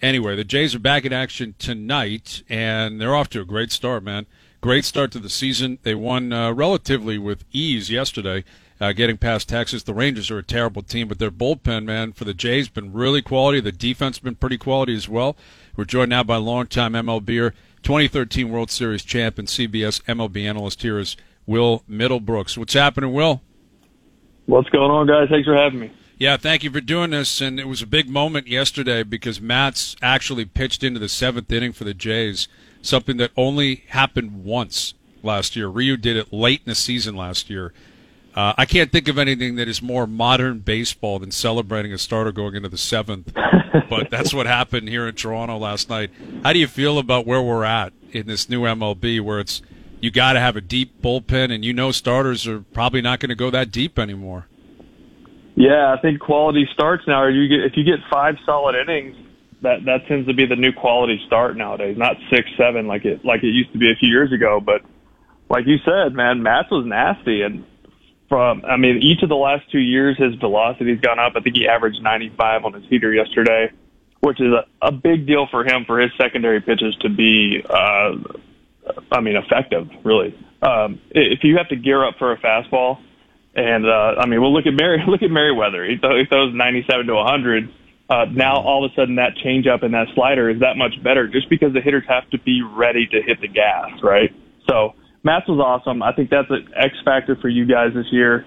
Anyway, the Jays are back in action tonight, and they're off to a great start, man. Great start to the season. They won relatively with ease yesterday, getting past Texas. The Rangers are a terrible team, but their bullpen, man, for the Jays been really quality. The defense been pretty quality as well. We're joined now by longtime MLBer, 2013 World Series champ and CBS MLB analyst here is Will Middlebrooks. What's happening, Will? What's going on, guys? Thanks for having me. Yeah, thank you for doing this, and it was a big moment yesterday because Matz actually pitched into the seventh inning for the Jays, something that only happened once last year. Ryu did it late in the season last year. I can't think of anything that is more modern baseball than celebrating a starter going into the seventh, but that's what happened here in Toronto last night. How do you feel about where we're at in this new MLB where it's you got to have a deep bullpen, and you know starters are probably not going to go that deep anymore? Yeah, I think quality starts now. If you get 5 solid innings, that tends to be the new quality start nowadays. Not 6, 7 like it used to be a few years ago. But like you said, man, Matz was nasty, and each of the last 2 years his velocity's gone up. I think he averaged 95 on his heater yesterday, which is a big deal for him for his secondary pitches to be, effective. Really, if you have to gear up for a fastball. And we'll look at Merriweather. He throws 97 to 100. Now all of a sudden that changeup and that slider is that much better, just because the hitters have to be ready to hit the gas, right? So Matz was awesome. I think that's an X factor for you guys this year.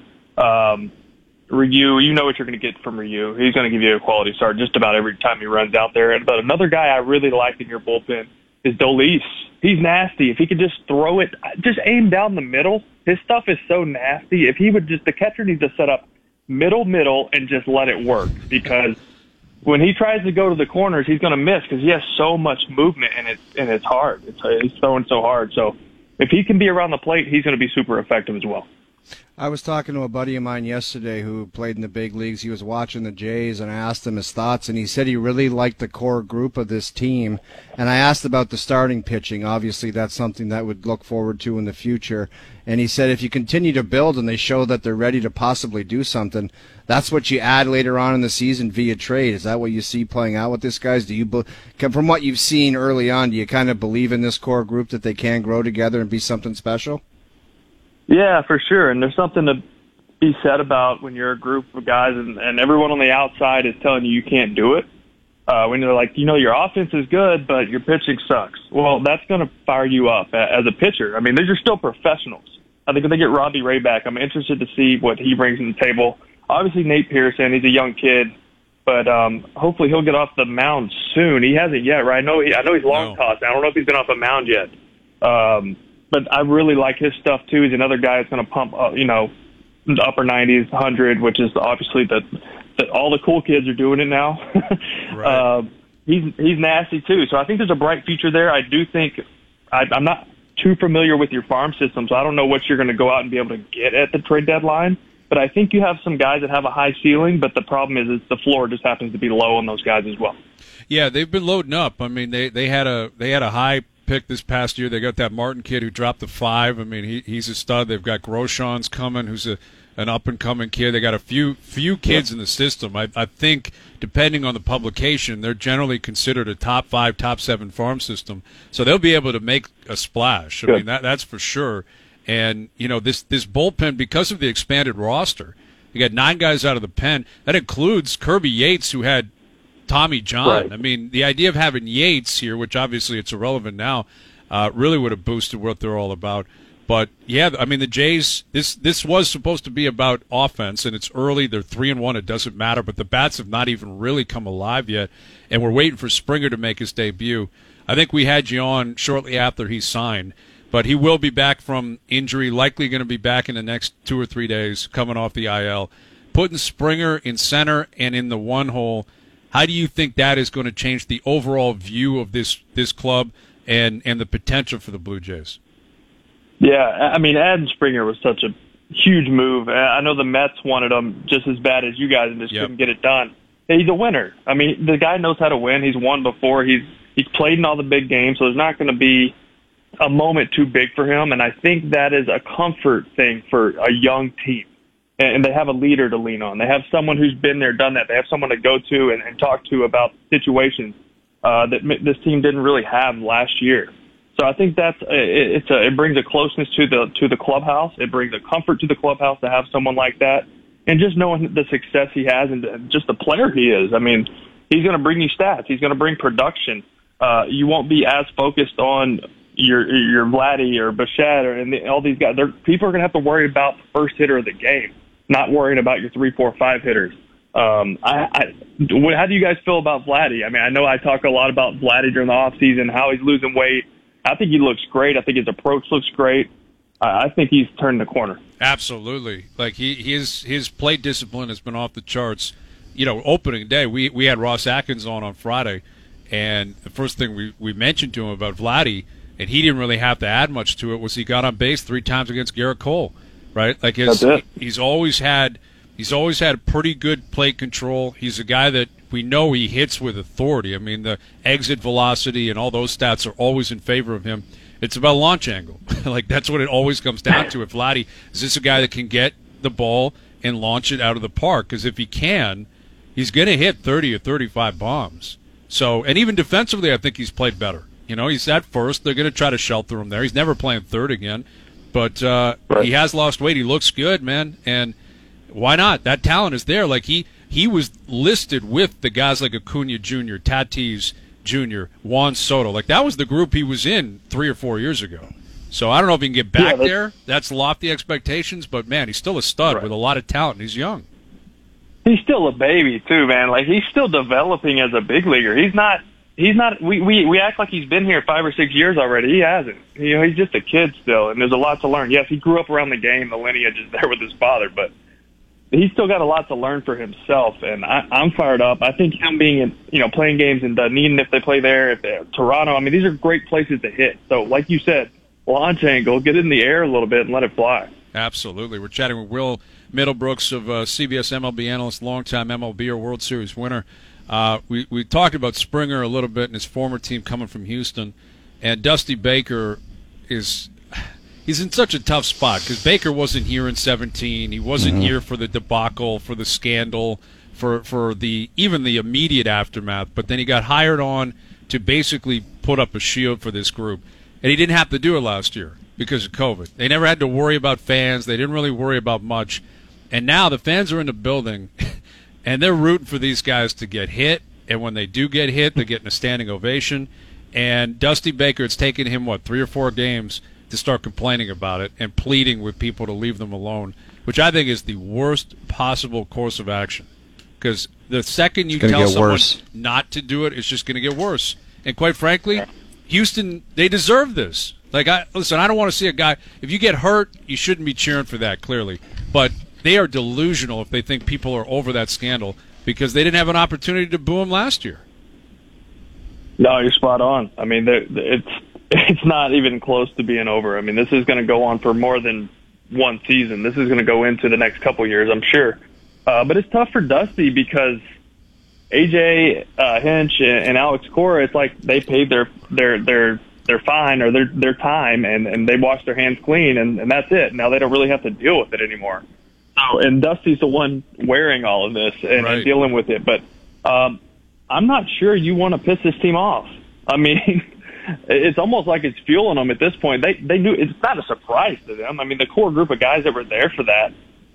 Ryu, you know what you're going to get from Ryu. He's going to give you a quality start just about every time he runs out there. But another guy I really like in your bullpen is Dolis. He's nasty. If he could just throw it, just aim down the middle. His stuff is so nasty. If he would the catcher needs to set up middle, and just let it work, because when he tries to go to the corners, he's going to miss because he has so much movement and it's hard. He's throwing so hard. So if he can be around the plate, he's going to be super effective as well. I was talking to a buddy of mine yesterday who played in the big leagues. He was watching the Jays, and I asked him his thoughts, and he said he really liked the core group of this team. And I asked about the starting pitching. Obviously, that's something that would look forward to in the future. And he said if you continue to build and they show that they're ready to possibly do something, that's what you add later on in the season via trade. Is that what you see playing out with this guys? From what you've seen early on, do you kind of believe in this core group that they can grow together and be something special? Yeah, for sure. And there's something to be said about when you're a group of guys and everyone on the outside is telling you can't do it. When they're like, your offense is good, but your pitching sucks. Well, that's going to fire you up as a pitcher. I mean, these are still professionals. I think if they get Robbie Ray back, I'm interested to see what he brings to the table. Obviously, Nate Pearson, he's a young kid, but hopefully he'll get off the mound soon. He hasn't yet, right? I know he's long tossed. I don't know if he's been off the mound yet. But I really like his stuff too. He's another guy that's going to pump, the upper 90s, 100, which is obviously that all the cool kids are doing it now. Right. He's nasty too. So I think there's a bright future there. I do think I'm not too familiar with your farm system, so I don't know what you're going to go out and be able to get at the trade deadline. But I think you have some guys that have a high ceiling, but the problem is the floor just happens to be low on those guys as well. Yeah, they've been loading up. I mean, they had a high pick this past year. They got that Martin kid who dropped the 5. I mean, he's a stud. They've got Groshans coming, who's an up-and-coming kid. They got a few kids in the system. I think, depending on the publication, they're generally considered a top 5, top 7 farm system. So they'll be able to make a splash. I mean, that's for sure. And, this bullpen, because of the expanded roster, you got 9 guys out of the pen. That includes Kirby Yates, who had Tommy John. Right. I mean, the idea of having Yates here, which obviously it's irrelevant now, really would have boosted what they're all about. But, yeah, I mean, the Jays, this was supposed to be about offense, and it's early. They're 3-1. It doesn't matter. But the bats have not even really come alive yet, and we're waiting for Springer to make his debut. I think we had you on shortly after he signed, but he will be back from injury, likely going to be back in the next 2 or 3 days, coming off the IL. Putting Springer in center and in the one hole, how do you think that is going to change the overall view of this club and the potential for the Blue Jays? Yeah, I mean, adding Springer was such a huge move. I know the Mets wanted him just as bad as you guys and just couldn't get it done. He's a winner. I mean, the guy knows how to win. He's won before. He's played in all the big games, so there's not going to be a moment too big for him. And I think that is a comfort thing for a young team. And they have a leader to lean on. They have someone who's been there, done that. They have someone to go to and talk to about situations. this team didn't really have last year. So I think it brings a closeness to the clubhouse. It brings a comfort to the clubhouse to have someone like that, and just knowing the success he has and just the player he is. I mean, he's going to bring you stats. He's going to bring production. You won't be as focused on your Vladdy or Bichette and all these guys. People are going to have to worry about the first hitter of the game, not worrying about your 3, 4, 5 hitters. How do you guys feel about Vladdy? I mean, I know I talk a lot about Vladdy during the off season, how he's losing weight. I think he looks great. I think his approach looks great. I think he's turned the corner. Absolutely. Like his plate discipline has been off the charts. You know, opening day, we had Ross Atkins on Friday, and the first thing we mentioned to him about Vladdy, and he didn't really have to add much to it, was he got on base 3 times against Garrett Cole, right? Like he's always had pretty good plate control. He's a guy that we know he hits with authority. I mean, the exit velocity and all those stats are always in favor of him. It's about launch angle. Like, that's what it always comes down to. If Vladdy, is this a guy that can get the ball and launch it out of the park? Because if he can, he's going to hit 30 or 35 bombs. So, and even defensively, I think he's played better. You know, he's at first. They're going to try to shelter him there. He's never playing third again. But He has lost weight. He looks good, man. And why not? That talent is there. Like, he was listed with the guys like Acuna Jr., Tatis Jr., Juan Soto. Like, that was the group he was in 3 or 4 years ago. So I don't know if he can get back there. That's lofty expectations, but, man, he's still a stud with a lot of talent. He's young. He's still a baby, too, man. Like, he's still developing as a big leaguer. He's not we act like he's been here 5 or 6 years already. He hasn't. You know, he's just a kid still, and there's a lot to learn. Yes, he grew up around the game. The lineage is there with his father, but he's still got a lot to learn for himself, and I'm fired up. I think him being playing games in Dunedin, if they play there, if they're Toronto, I mean, these are great places to hit. So, like you said, launch angle, get in the air a little bit and let it fly. Absolutely. We're chatting with Will Middlebrooks of CBS MLB analyst, longtime MLB or World Series winner. We talked about Springer a little bit and his former team coming from Houston, and Dusty Baker he's in such a tough spot because Baker wasn't here in 2017. He wasn't here for the debacle, for the scandal, for the even the immediate aftermath. But then he got hired on to basically put up a shield for this group, and he didn't have to do it last year because of COVID. They never had to worry about fans. They didn't really worry about much, and now the fans are in the building, and they're rooting for these guys to get hit. And when they do get hit, they're getting a standing ovation. And Dusty Baker, it's taken him 3 or 4 games to start complaining about it and pleading with people to leave them alone, which I think is the worst possible course of action. Because the second you tell someone not to do it, it's just going to get worse. And quite frankly, Houston, they deserve this. Like, listen, I don't want to see a guy, if you get hurt, you shouldn't be cheering for that, clearly. But they are delusional if they think people are over that scandal because they didn't have an opportunity to boo him last year. No, you're spot on. I mean, it's not even close to being over. I mean, this is going to go on for more than one season. This is going to go into the next couple years, I'm sure. But it's tough for Dusty because AJ Hinch and Alex Cora, it's like they paid their fine or their time and they washed their hands clean and that's it. Now they don't really have to deal with it anymore. So, and Dusty's the one wearing all of this and dealing with it. But I'm not sure you want to piss this team off. I mean, it's almost like it's fueling them at this point. They knew it's not a surprise to them. I mean, the core group of guys that were there for that,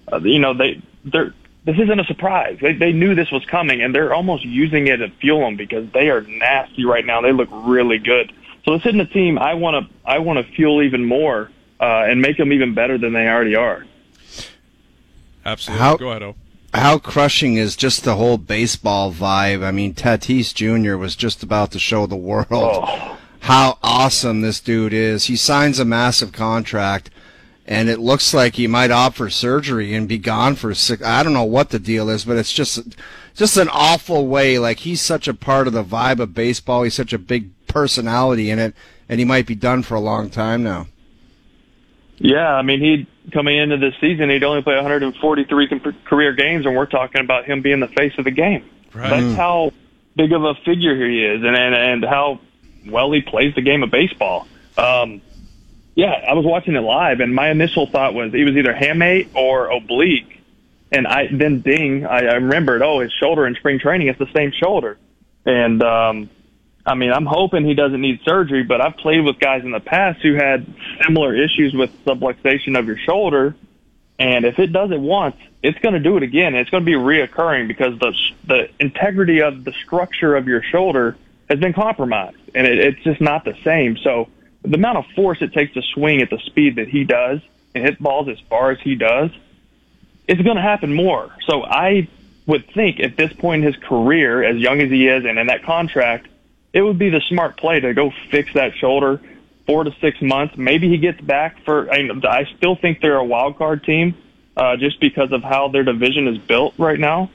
this isn't a surprise. They knew this was coming, and they're almost using it to fuel them because they are nasty right now. They look really good. So this isn't a team I want to fuel even more and make them even better than they already are. Absolutely. Go ahead, O. How crushing is just the whole baseball vibe? I mean, Tatis Jr. was just about to show the world how awesome this dude is. He signs a massive contract, and it looks like he might opt for surgery and be gone for 6. I don't know what the deal is, but it's just an awful way. Like, he's such a part of the vibe of baseball. He's such a big personality in it, and he might be done for a long time now. Yeah, I mean, coming into this season, he'd only play 143 career games, and we're talking about him being the face of the game. Right. That's how big of a figure he is, and how well he plays the game of baseball. Yeah, I was watching it live, and my initial thought was he was either hamate or oblique. And I remembered, his shoulder in spring training, it's the same shoulder. And I mean, I'm hoping he doesn't need surgery, but I've played with guys in the past who had similar issues with subluxation of your shoulder, and if it does it once, it's going to do it again. It's going to be reoccurring because the integrity of the structure of your shoulder has been compromised, and it's just not the same. So the amount of force it takes to swing at the speed that he does and hit balls as far as he does, it's going to happen more. So I would think at this point in his career, as young as he is and in that contract, it would be the smart play to go fix that shoulder 4 to 6 months. Maybe he gets back for. I still think they're a wild card team, just because of how their division is built right now.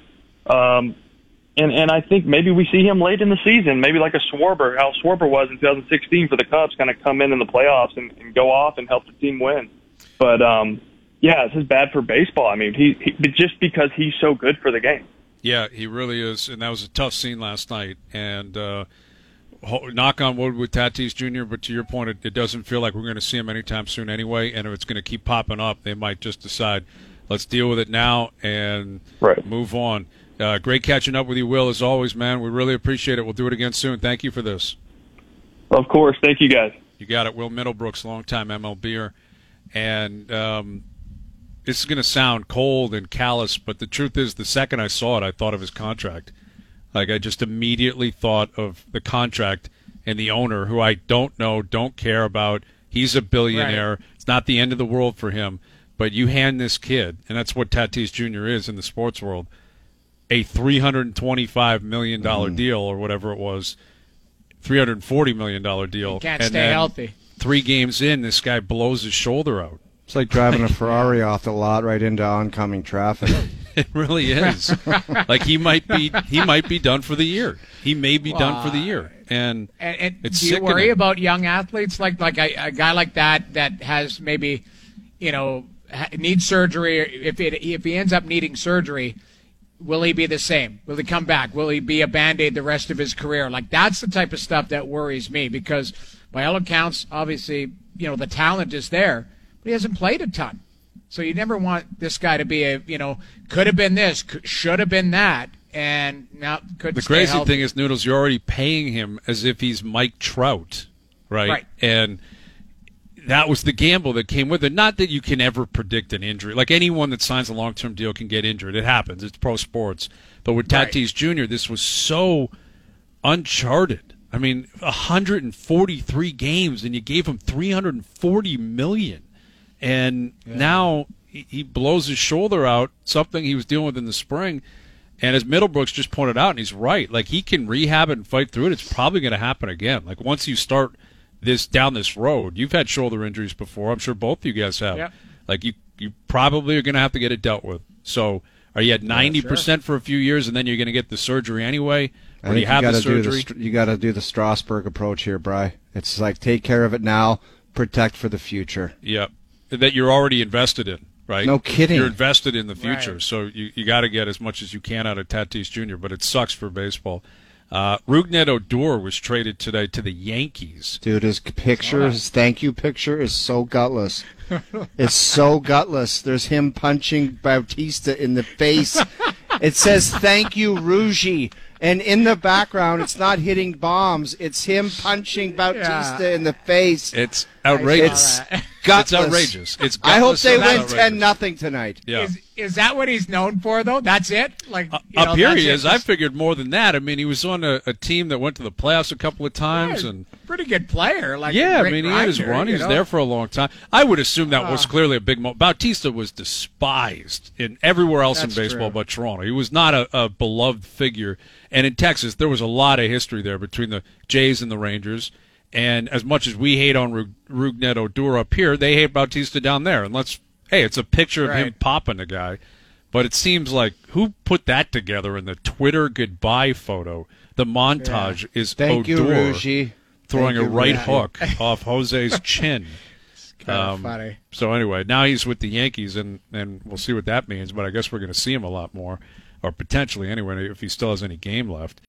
And I think maybe we see him late in the season, maybe like a Schwarber, how Schwarber was in 2016 for the Cubs, kind of come in the playoffs and go off and help the team win. But yeah, this is bad for baseball. I mean, he just because he's so good for the game. Yeah, he really is, and that was a tough scene last night. And knock on wood with Tatis Jr., but to your point, it doesn't feel like we're going to see him anytime soon anyway, and if it's going to keep popping up, they might just decide, let's deal with it now and move on. Great catching up with you, Will, as always, man. We really appreciate it. We'll do it again soon. Thank you for this. Of course. Thank you, guys. You got it. Will Middlebrooks, longtime MLBer. And this is going to sound cold and callous, but the truth is the second I saw it, I thought of his contract. Like, I just immediately thought of the contract and the owner, who I don't know, don't care about. He's a billionaire. Right. It's not the end of the world for him. But you hand this kid, and that's what Tatis Jr. is in the sports world, a $325 million deal or whatever it was, $340 million deal. He can't stay healthy. 3 games in, this guy blows his shoulder out. It's like driving a Ferrari off the lot right into oncoming traffic. It really is. Like he might be done for the year. He may be done for the year. And it's do you worry about young athletes like a guy like that has maybe, needs surgery? If he ends up needing surgery, will he be the same? Will he come back? Will he be a Band-Aid the rest of his career? Like, that's the type of stuff that worries me, because by all accounts, obviously, the talent is there, but he hasn't played a ton. So you never want this guy to be could have been this, should have been that, and now could. The crazy thing is, Noodles, you're already paying him as if he's Mike Trout, right? Right. And that was the gamble that came with it. Not that you can ever predict an injury. Like, anyone that signs a long-term deal can get injured. It happens. It's pro sports. But with Tatis Jr., this was so uncharted. I mean, 143 games, and you gave him $340 million. And now he blows his shoulder out, something he was dealing with in the spring. And as Middlebrooks just pointed out, and he's right, like, he can rehab it and fight through it. It's probably going to happen again. Like, once you start down this road, you've had shoulder injuries before. I'm sure both of you guys have. Yep. Like, you probably are going to have to get it dealt with. So are you at 90% for a few years, and then you're going to get the surgery anyway? Or do you have the surgery? You got to do the Strasburg approach here, Bri. It's like, take care of it now, protect for the future. Yep. That you're already invested in, right? No kidding. You're invested in the future, right. So you got to get as much as you can out of Tatis Jr., but it sucks for baseball. Rougned Odor was traded today to the Yankees. Dude, his picture, his thank you picture is so gutless. It's so gutless. There's him punching Bautista in the face. It says, thank you, Rougie. And in the background, it's not hitting bombs. It's him punching Bautista in the face. It's outrageous. It's gutless. It's outrageous. It's gutless. I hope they win outrageous. 10-0 tonight. Yeah. Is that what he's known for, though? That's it? Like, up here he is. I figured more than that. I mean, he was on a team that went to the playoffs a couple of times. And pretty good player. Like, yeah, I mean, he had his run. He was there for a long time. I would assume that was clearly a big moment. Bautista was despised in everywhere else in baseball but Toronto. He was not a beloved figure. And in Texas, there was a lot of history there between the Jays and the Rangers. And as much as we hate on Rougned Odor up here, they hate Bautista down there. And it's a picture of him popping the guy. But it seems like, who put that together in the Twitter goodbye photo? The montage is Thank Odor you, Rougie. throwing a right hook off Jose's chin. Kind of funny. So anyway, now he's with the Yankees, and we'll see what that means. But I guess we're going to see him a lot more, or potentially anyway, if he still has any game left.